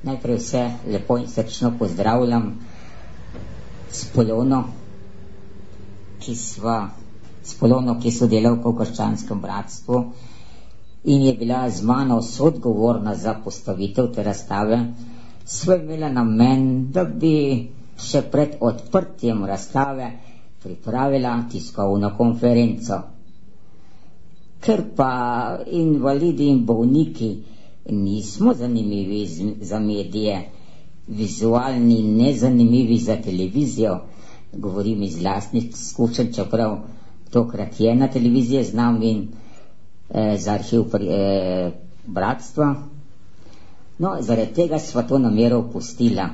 Najprej vse lepo in srčno pozdravljam s Polono, ki so delavka v Krščanskem bratstvu in je bila z mano soodgovorna za postavitev te razstave. Sva imela namen, da bi še pred odprtjem razstave pripravila tiskovno konferenco. Ker pa invalidi in bolniki nismo zanimivi za medije, vizualni, nezanimivi za televizijo, govorim iz lastnih izkušenj, čeprav tokrat je na televiziji z nami in za arhiv bratstva. No, zaradi tega sva to namero opustila.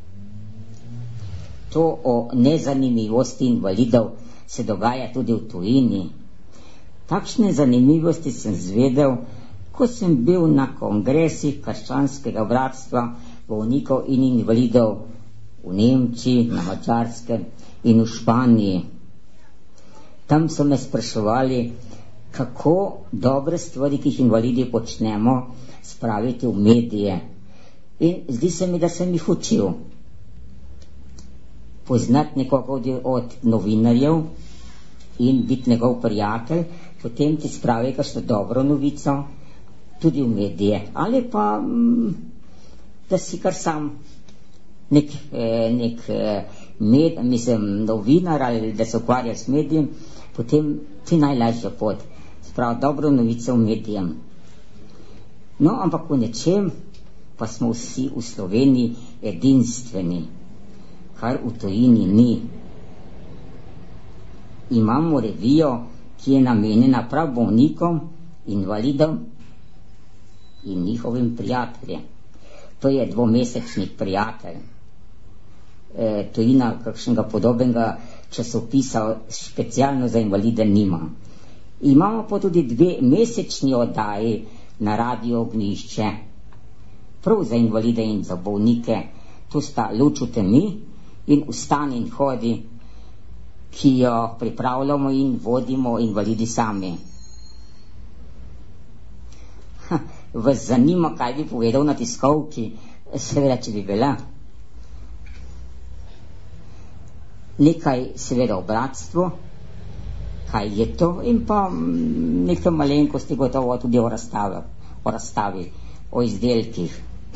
To o nezanimivosti invalidov se dogaja tudi v tujini. Takšne zanimivosti sem zvedel, ko sem bil na kongresih Krščanskega bratstva bolnikov in invalidov v Nemčiji, na Madžarskem in v Španiji. Tam so me spraševali, kako dobre stvari, ki jih invalidi počnemo, spraviti v medije. In zdi se mi, da sem jih učil. Poznati nekoga od novinarjev in biti njegov prijatelj, potem ti spravi kakšno dobro novico tudi v medije. Ali pa, da si kar sam novinar ali da se ukvarja s medijem, potem ti najlažja pot. Spravi dobro novico v medijem. No, ampak v nečem pa smo vsi v Sloveniji edinstveni, kar v tujini ni. Imamo revijo, ki je namenjena prav bolnikom, invalidom in njihovim prijateljem. To je dvomesečni prijatelj. Tujina kakšnega podobnega časopisa specialno za invalide nima. Imamo pa tudi 2 mesečni oddaji na Radio Ognjišče, prav za invalide in za bolnike. To sta Luč v temi in Vstani in hodi, ki jo pripravljamo in vodimo invalidi sami. Vas zanima, kaj bi povedal na tiskovki? Seveda, če bi bila. Nekaj seveda o bratstvu, kaj je to, in pa nekaj malenkosti gotovo tudi o razstavi, o izdelkih.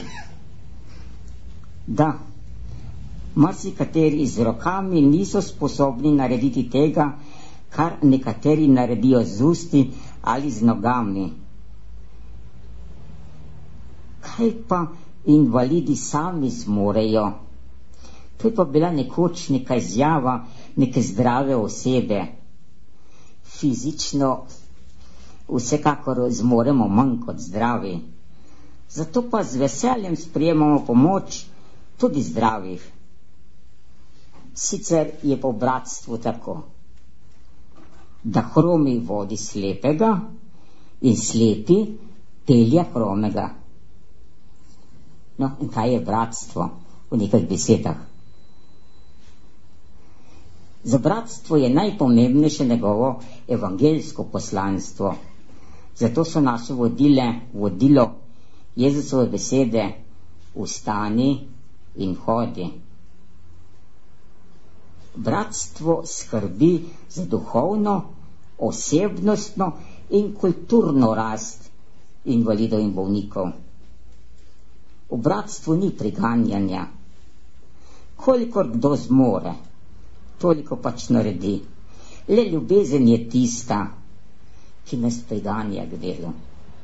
Da, marsikateri z rokami niso sposobni narediti tega, kar nekateri naredijo z usti ali z nogami. Kaj pa invalidi sami zmorejo? To je pa bila nekoč neka izjava neke zdrave osebe. Fizično vsekakor zmoremo manj kot zdravi. Zato pa z veseljem sprejemamo pomoč tudi zdravih. Sicer je po bratstvu tako, da hromi vodi slepega in slepi pelje hromega. No, in kaj je bratstvo v nekaj besedah? Za bratstvo je najpomembnejše njegovo evangeljsko poslanstvo. Zato so naše vodilo Jezusove besede: vstani in hodi. Bratstvo skrbi za duhovno, osebnostno in kulturno rast invalidov in bolnikov. V bratstvu ni priganjanja. Kolikor kdo zmore, toliko pač naredi. Le ljubezen je tista, ki nas priganja k delu.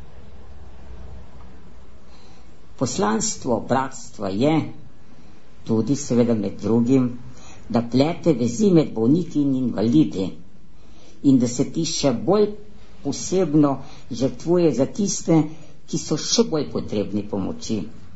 Poslanstvo bratstva je tudi seveda med drugim, da plete vezi med bolniki in invalidi in da se ti še bolj posebno žrtvuje za tiste, ki so še bolj potrebni pomoči.